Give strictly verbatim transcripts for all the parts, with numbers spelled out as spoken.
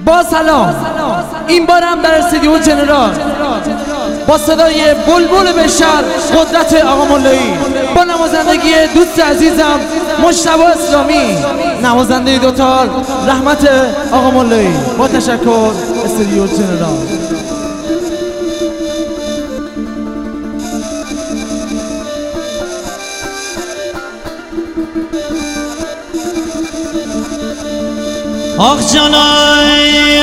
با سلام، این بارم در استودیو جنرال با صدای بلبل بشر قدرت آقا ملایی با نوازندگی دوست عزیزم مجتبی اسلامی، نوازنده دوتار رحمت آقا ملایی. با تشکر استودیو جنرال. آخ جانای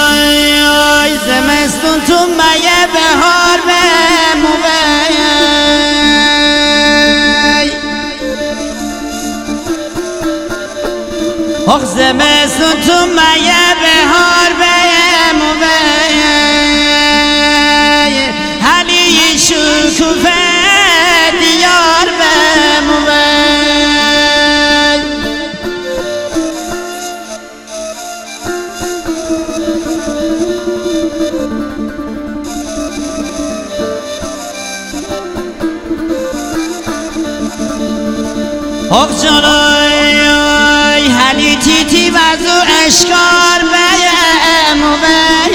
زمستون تو مگه بهار بموی، آخ زمستون تو مگه بهار بموی، حالی شکوفه دیار بموی. آخ جانای حالی تیتی وزو اشکار بیم و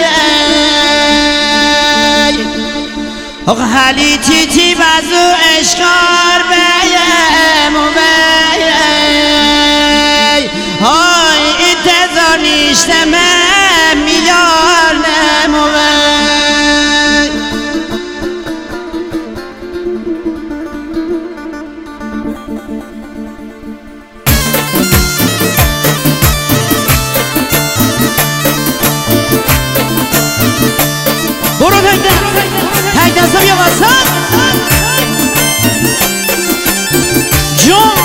بیم، آخ حالی تیتی وزو اشکار بیم و بیم، های انتظار نیشتمه میار نمو بیم. برو تک تک دستم یا واسد جون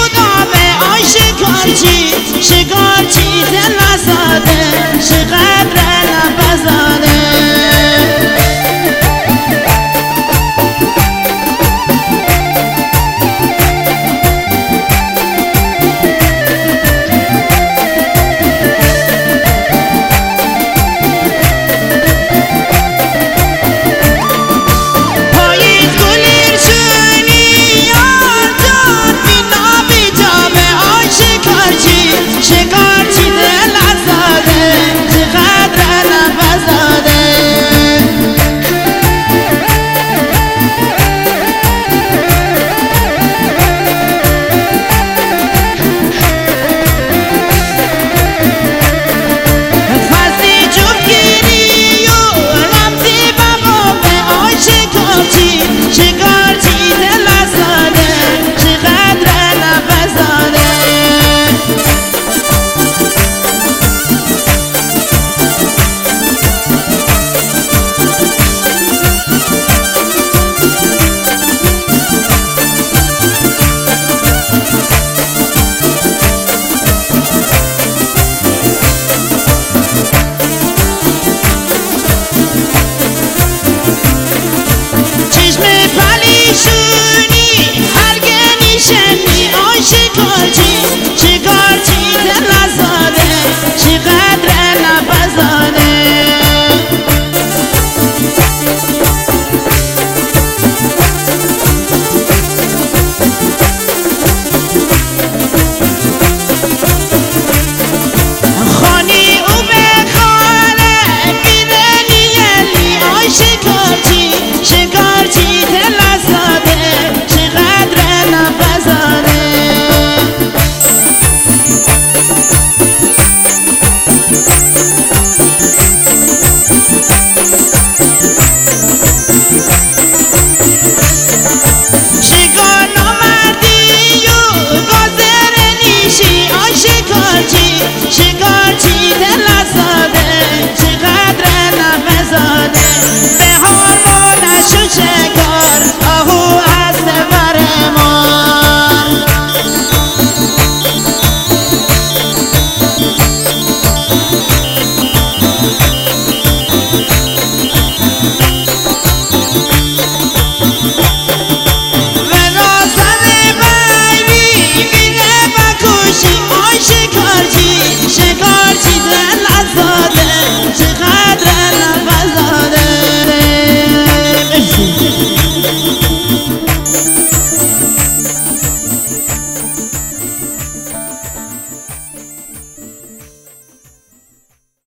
شکار چیز نساده چقدر